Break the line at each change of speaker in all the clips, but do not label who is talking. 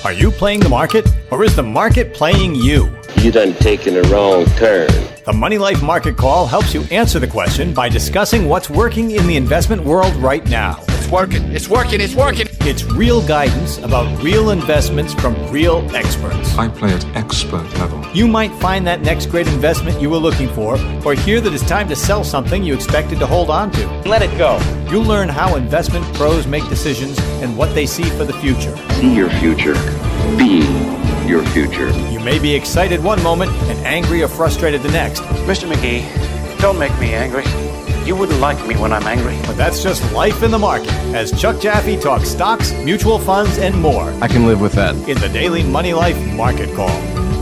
Are you playing the market, or is the market playing you?
You done taken the wrong turn.
The Money Life Market Call helps you answer the question by discussing what's working in the investment world right now.
It's working. It's working. It's working.
It's real guidance about real investments from real experts.
I play at expert level.
You might find that next great investment you were looking for, or hear that it's time to sell something you expected to hold on to.
Let it go.
You'll learn how investment pros make decisions and what they see for the future.
See your future. Be your future.
You may be excited one moment and angry or frustrated the next.
Mr. McGee, don't make me angry. You wouldn't like me when I'm angry.
But that's just life in the market, as Chuck Jaffe talks stocks, mutual funds, and more.
I can live with that.
In the Daily Money Life Market Call.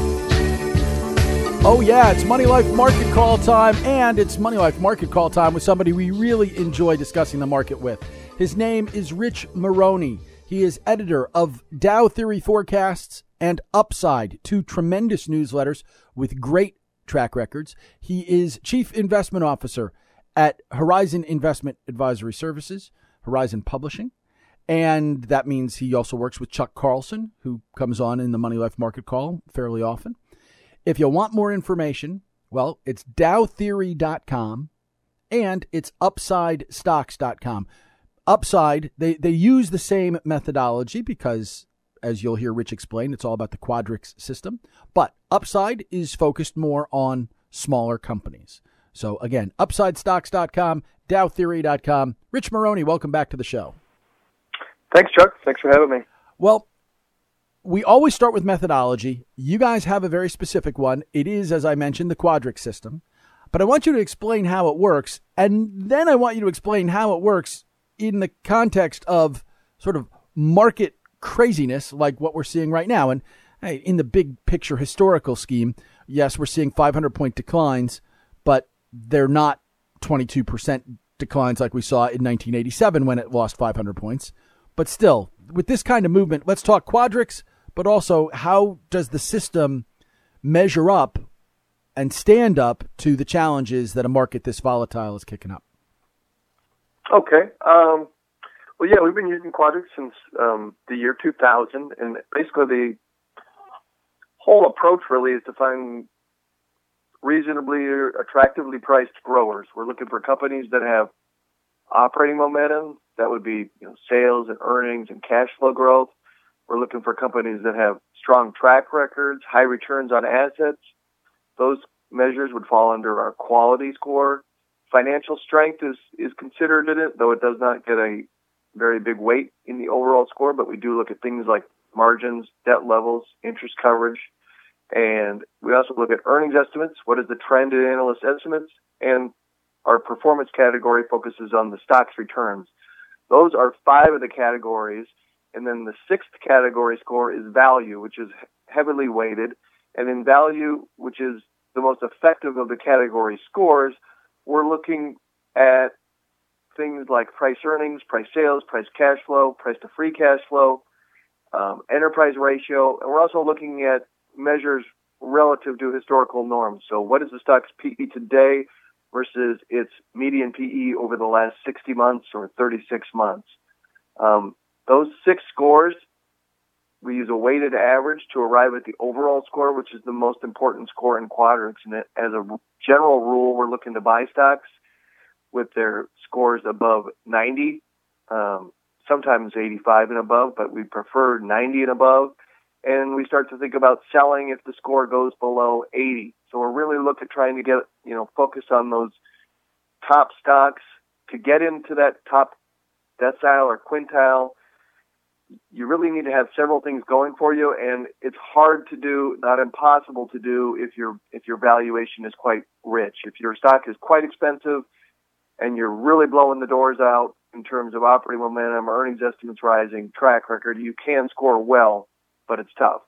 Oh yeah, it's Money Life Market Call time, and it's Money Life Market Call time with somebody we really enjoy discussing the market with. His name is Rich Maroney. He is editor of Dow Theory Forecasts and Upside, two tremendous newsletters with great track records. He is Chief Investment Officer at Horizon Investment Advisory Services, Horizon Publishing, and that means he also works with Chuck Carlson, who comes on in the Money Life Market Call fairly often. If you want more information, well, it's dowtheory.com and it's upsidestocks.com. Upside, they use the same methodology because, as you'll hear Rich explain, it's all about the Quadrix system. But Upside is focused more on smaller companies. So again, upsidestocks.com, dowtheory.com. Rich Maroney, welcome back to the show.
Thanks, Chuck. Thanks for having me.
Well, we always start with methodology. You guys have a very specific one. It is, as I mentioned, the Quadrix system. But I want you to explain how it works, and then I want you to explain how it works in the context of sort of market craziness like what we're seeing right now. And hey, in the big picture historical scheme, yes, we're seeing 500-point declines, but they're not 22% declines like we saw in 1987 when it lost 500 points. But still, with this kind of movement, let's talk Quadrix, but also how does the system measure up and stand up to the challenges that a market this volatile is kicking up?
Okay. Well, yeah, we've been using Quadrix since the year 2000, and basically the whole approach really is to find reasonably or attractively priced growers. We're looking for companies that have operating momentum. That would be sales and earnings and cash flow growth. We're looking for companies that have strong track records, high returns on assets. Those measures would fall under our quality score. Financial strength is considered in it, though it does not get a very big weight in the overall score, but we do look at things like margins, debt levels, interest coverage, and we also look at earnings estimates. What is the trend in analyst estimates? And our performance category focuses on the stock's returns. Those are 5 of the categories, and then the 6th category score is value, which is heavily weighted, and in value, which is the most effective of the category scores, we're looking at things like price earnings, price sales, price cash flow, price to free cash flow, enterprise ratio, and we're also looking at measures relative to historical norms. So what is the stock's PE today versus its median PE over the last 60 months or 36 months? Those 6 scores, we use a weighted average to arrive at the overall score, which is the most important score in Quadrix. And as a general rule, we're looking to buy stocks with their scores above 90, sometimes 85 and above, but we prefer 90 and above. And we start to think about selling if the score goes below 80. So we're really looking at trying to get, focus on those top stocks. To get into that top decile or quintile, you really need to have several things going for you, and it's hard to do, not impossible to do, if your valuation is quite rich. If your stock is quite expensive and you're really blowing the doors out in terms of operating momentum, earnings estimates rising, track record, you can score well, but it's tough.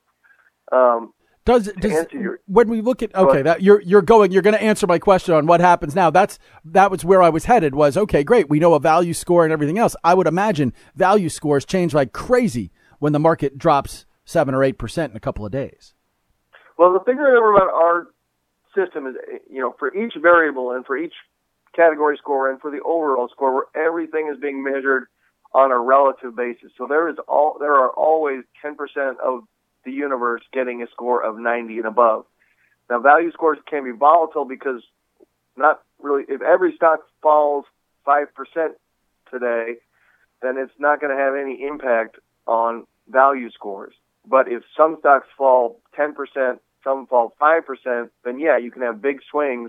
When we look at you're going to answer my question on what happens now. That was where I was headed. Was okay, great. We know a value score and everything else. I would imagine value scores change like crazy when the market drops 7 or 8% in a couple of days.
Well, the thing to remember about our system is, for each variable and for each category score and for the overall score, where everything is being measured on a relative basis. So there are always 10% of the universe getting a score of 90 and above. Now, value scores can be volatile because not really, if every stock falls 5% today, then it's not going to have any impact on value scores. But if some stocks fall 10%, some fall 5%, then yeah, you can have big swings,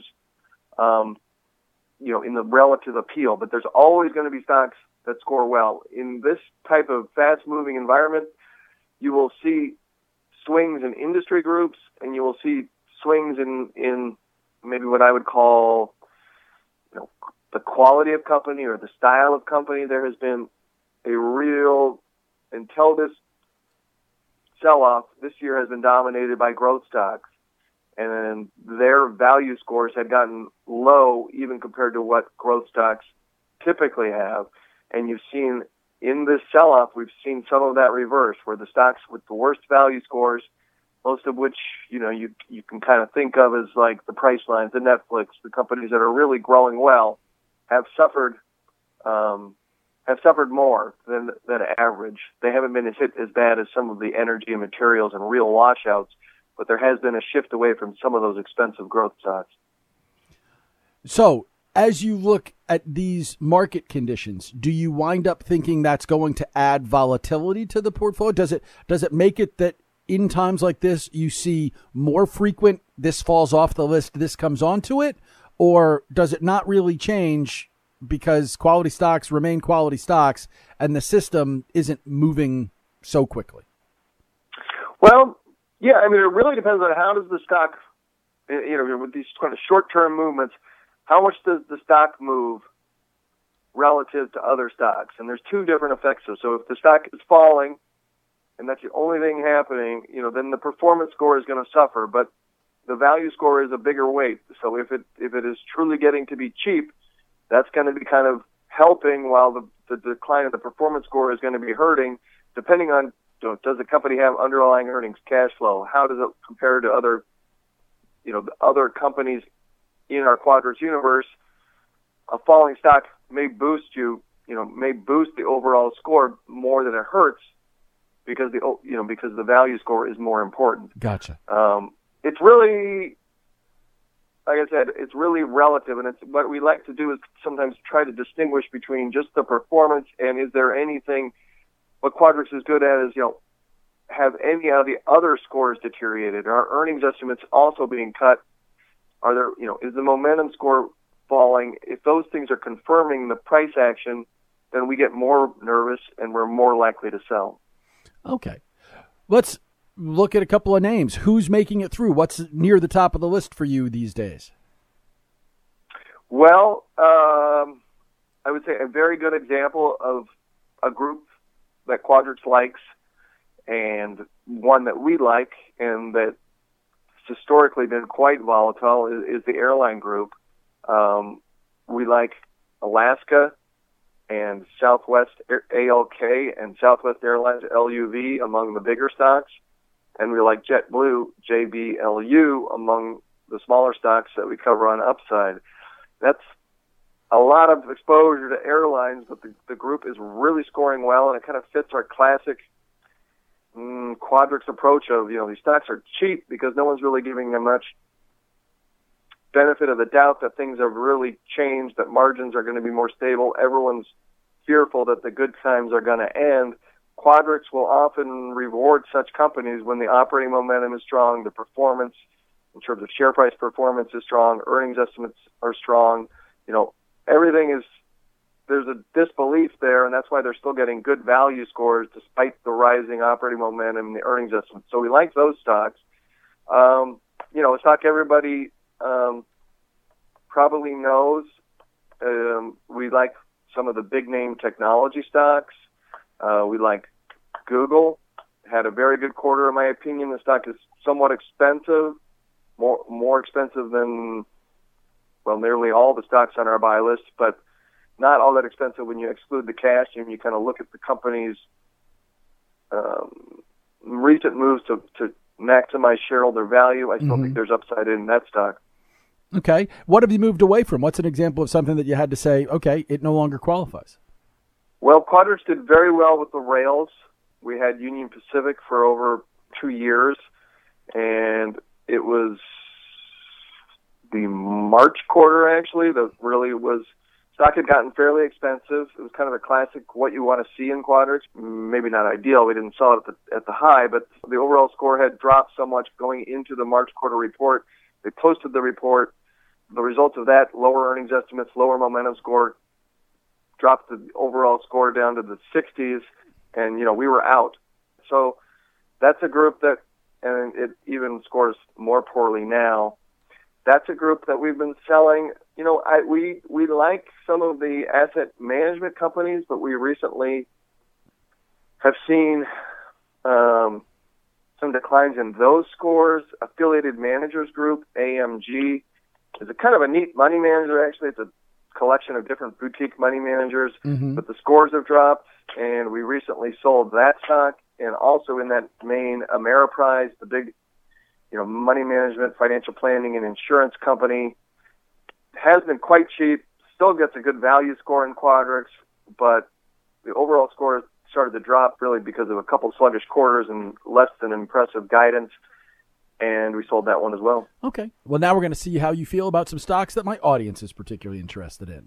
in the relative appeal. But there's always going to be stocks that score well. In this type of fast-moving environment, you will see swings in industry groups, and you will see swings in maybe what I would call, the quality of company or the style of company. There has been a real, until this sell-off, this year has been dominated by growth stocks, and their value scores had gotten low even compared to what growth stocks typically have. And you've seen in this sell-off, we've seen some of that reverse, where the stocks with the worst value scores, most of which, you can kind of think of as like the Pricelines, the Netflix, the companies that are really growing well, have suffered more than average. They haven't been hit as bad as some of the energy and materials and real washouts, but there has been a shift away from some of those expensive growth stocks.
So, as you look at these market conditions, do you wind up thinking that's going to add volatility to the portfolio? Does it make it that in times like this you see more frequent, this falls off the list, this comes onto it? Or does it not really change because quality stocks remain quality stocks and the system isn't moving so quickly?
Well, yeah, it really depends on how does the stock, with these kind of short-term movements, how much does the stock move relative to other stocks? And there's two different effects. So if the stock is falling, and that's the only thing happening, then the performance score is going to suffer. But the value score is a bigger weight. So if it is truly getting to be cheap, that's going to be kind of helping, while the decline of the performance score is going to be hurting, depending on, does the company have underlying earnings, cash flow? How does it compare to other, other companies in our Quadrants universe? A falling stock may boost the overall score more than it hurts because the value score is more important.
Gotcha.
It's really, like I said, it's really relative, and it's what we like to do is sometimes try to distinguish between just the performance and is there anything. What Quadrants is good at is, have any of the other scores deteriorated? Are earnings estimates also being cut? Are there, is the momentum score falling? If those things are confirming the price action, then we get more nervous and we're more likely to sell.
Okay. Let's look at a couple of names. Who's making it through? What's near the top of the list for you these days?
Well, I would say a very good example of a group that Quadrants likes and one that we like and that's historically been quite volatile is the airline group. We like Alaska and Southwest ALK and Southwest Airlines LUV among the bigger stocks. And we like JetBlue, JBLU, among the smaller stocks that we cover on Upside. That's a lot of exposure to airlines, but the group is really scoring well, and it kind of fits our classic Quadrants approach of, these stocks are cheap because no one's really giving them much benefit of the doubt that things have really changed, that margins are going to be more stable. Everyone's fearful that the good times are going to end. Quadrants will often reward such companies when the operating momentum is strong, the performance in terms of share price performance is strong, earnings estimates are strong. Everything is, there's a disbelief there, and that's why they're still getting good value scores despite the rising operating momentum and the earnings estimates. So we like those stocks. A stock everybody probably knows. We like some of the big name technology stocks. We like Google. Had a very good quarter, in my opinion. The stock is somewhat expensive, more expensive than, nearly all the stocks on our buy list, but not all that expensive when you exclude the cash and you kind of look at the company's recent moves to maximize shareholder value. I still think there's upside in that stock.
Okay. What have you moved away from? What's an example of something that you had to say, okay, it no longer qualifies?
Well, Quadrix did very well with the rails. We had Union Pacific for over 2 years, and it was the March quarter, actually, that really was. Stock had gotten fairly expensive. It was kind of a classic what you want to see in Quadrix. Maybe not ideal. We didn't sell it at the high, but the overall score had dropped so much going into the March quarter report. They posted the report. The results of that, lower earnings estimates, lower momentum score, dropped the overall score down to the 60s, and, we were out. So that's a group that, and it even scores more poorly now. That's a group that we've been selling. We like some of the asset management companies, but we recently have seen some declines in those scores. Affiliated Managers Group, AMG, is a kind of a neat money manager, actually. It's a collection of different boutique money managers, but the scores have dropped, and we recently sold that stock. And also in that main, Ameriprise, the big money management, financial planning, and insurance company, has been quite cheap, still gets a good value score in Quadrix, but the overall score started to drop really because of a couple sluggish quarters and less than impressive guidance, and we sold that one as well.
Okay. Well, now we're going to see how you feel about some stocks that my audience is particularly interested in.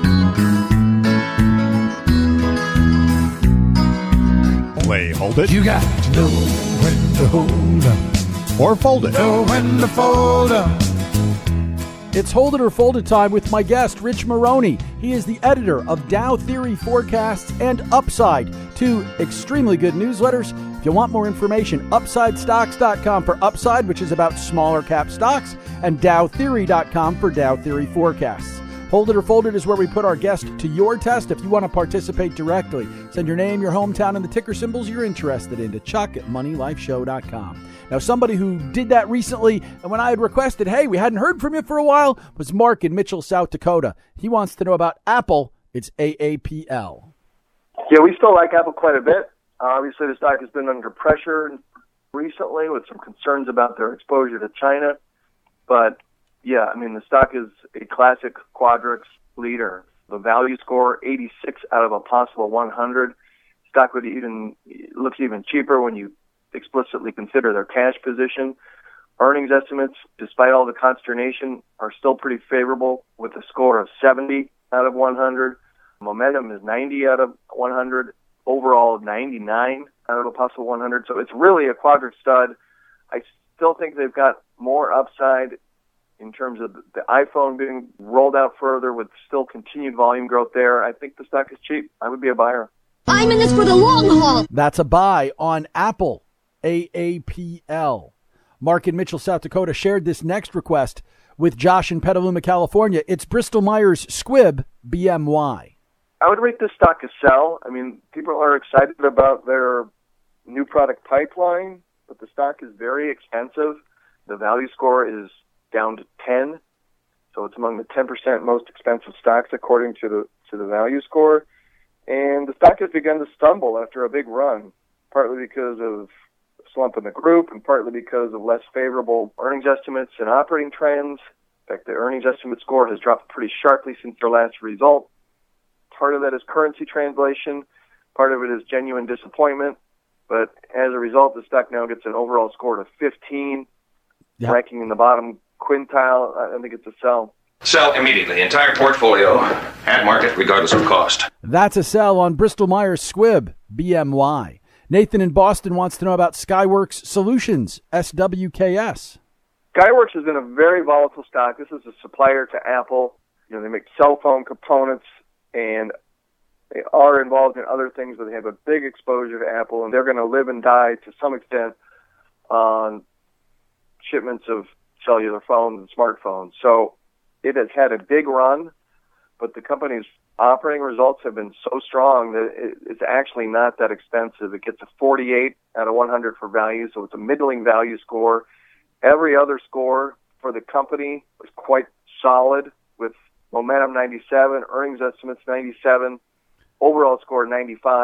Play, hold it.
You got to know when to hold up.
Or fold it.
Know when to fold up.
It's Hold It or Fold It time with my guest, Rich Maroney. He is the editor of Dow Theory Forecasts and Upside, two extremely good newsletters. If you want more information, UpsideStocks.com for Upside, which is about smaller cap stocks, and DowTheory.com for Dow Theory Forecasts. Hold It or Fold It is where we put our guest to your test. If you want to participate directly, send your name, your hometown, and the ticker symbols you're interested in to Chuck@MoneyLifeShow.com. Now, somebody who did that recently, and when I had requested, hey, we hadn't heard from you for a while, was Mark in Mitchell, South Dakota. He wants to know about Apple. It's AAPL.
Yeah, we still like Apple quite a bit. Obviously, the stock has been under pressure recently with some concerns about their exposure to China. But, yeah, the stock is a classic Quadrix leader. The value score, 86 out of a possible 100. Stock looks even cheaper when you explicitly consider their cash position. Earnings estimates, despite all the consternation, are still pretty favorable with a score of 70 out of 100. Momentum is 90 out of 100. Overall, 99 out of a possible 100. So it's really a Quadrix stud. I still think they've got more upside in terms of the iPhone being rolled out further with still continued volume growth there. I think the stock is cheap. I would be a buyer.
I'm in this for the long haul.
That's a buy on Apple, AAPL. Mark in Mitchell, South Dakota shared this next request with Josh in Petaluma, California. It's Bristol Myers Squibb, BMY.
I would rate this stock a sell. People are excited about their new product pipeline, but the stock is very expensive. The value score is down to 10, so it's among the 10% most expensive stocks according to the value score. And the stock has begun to stumble after a big run, partly because of a slump in the group and partly because of less favorable earnings estimates and operating trends. In fact, the earnings estimate score has dropped pretty sharply since their last result. Part of that is currency translation. Part of it is genuine disappointment. But as a result, the stock now gets an overall score of 15, ranking in the bottom quintile. I think it's a sell.
Sell immediately. Entire portfolio at market, regardless of cost.
That's a sell on Bristol Myers Squibb, BMY. Nathan in Boston wants to know about Skyworks Solutions, SWKS.
Skyworks has been a very volatile stock. This is a supplier to Apple. They make cell phone components, and they are involved in other things, but they have a big exposure to Apple, and they're going to live and die to some extent on shipments of cellular phones and smartphones. So it has had a big run, but the company's operating results have been so strong that it's actually not that expensive. It gets a 48 out of 100 for value, so it's a middling value score. Every other score for the company was quite solid, with momentum 97, earnings estimates 97, overall score 95,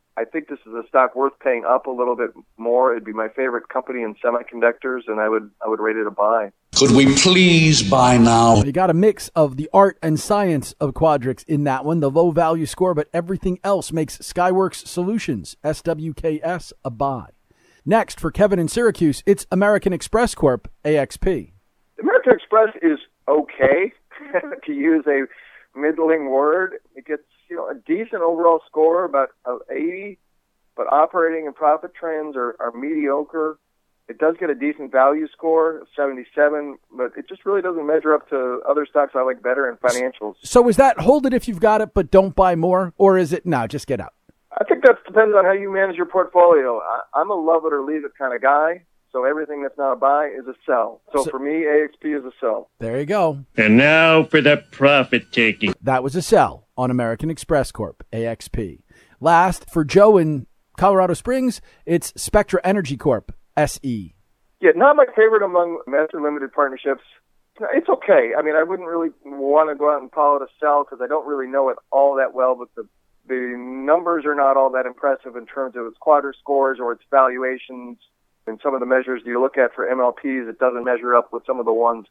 I think this is a stock worth paying up a little bit more. It'd be my favorite company in semiconductors, and I would rate it a buy.
Could we please buy now?
You got a mix of the art and science of Quadrix in that one, the low value score, but everything else makes Skyworks Solutions, SWKS, a buy. Next, for Kevin in Syracuse, it's American Express Corp, AXP.
American Express is okay, to use a middling word. It gets a decent overall score, about 80, but operating and profit trends are mediocre. It does get a decent value score of 77, but it just really doesn't measure up to other stocks I like better in financials.
So is that hold it if you've got it, but don't buy more? Or is it, no, just get out?
I think that depends on how you manage your portfolio. I'm a love it or leave it kind of guy, so everything that's not a buy is a sell. So for me, AXP is a sell.
There you go.
And now for the profit taking.
That was a sell on American Express Corp, AXP. Last, for Joe in Colorado Springs, it's Spectra Energy Corp, SE.
Yeah, not my favorite among master limited partnerships. It's okay. I mean, I wouldn't really want to go out and call it a sell because I don't really know it all that well, but the numbers are not all that impressive in terms of its quadra scores or its valuations. And some of the measures you look at for MLPs, it doesn't measure up with some of the ones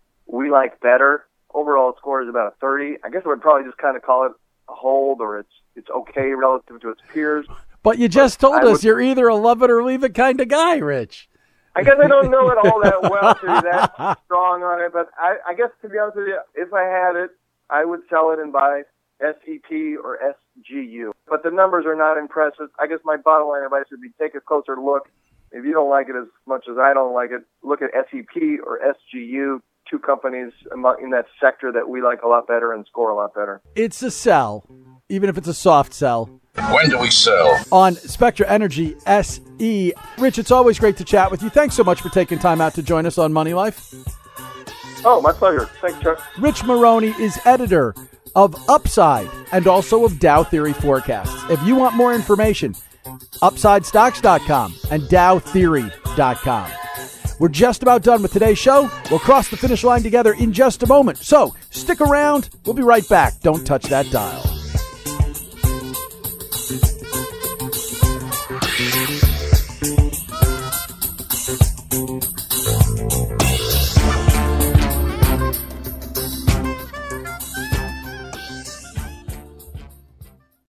we like better. Overall score is about a 30. I guess I would probably just kind of call it a hold, or it's okay relative to its peers.
But you just told us you're either a love it or leave it kind of guy, Rich.
I guess I don't know it all that well to be that strong on it, but I guess, to be honest with you, if I had it, I would sell it and buy SEP or SGU. But the numbers are not impressive. I guess my bottom line advice would be take a closer look. If you don't like it as much as I don't like it, look at SEP or SGU, two companies in that sector that we like a lot better and score a lot better.
It's a sell, even if it's a soft sell.
When do we sell?
On Spectra Energy SE. Rich, it's always great to chat with you. Thanks so much for taking time out to join us on Money Life.
Oh, my pleasure. Thanks, Chuck.
Rich Maroney is editor of Upside and also of Dow Theory Forecasts. If you want more information, UpsideStocks.com and DowTheory.com. We're just about done with today's show. We'll cross the finish line together in just a moment. So stick around. We'll be right back. Don't touch that dial.